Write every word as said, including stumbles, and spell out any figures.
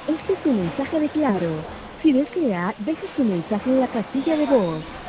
Este es un mensaje de Claro. Si desea, deje su mensaje en la casilla de voz.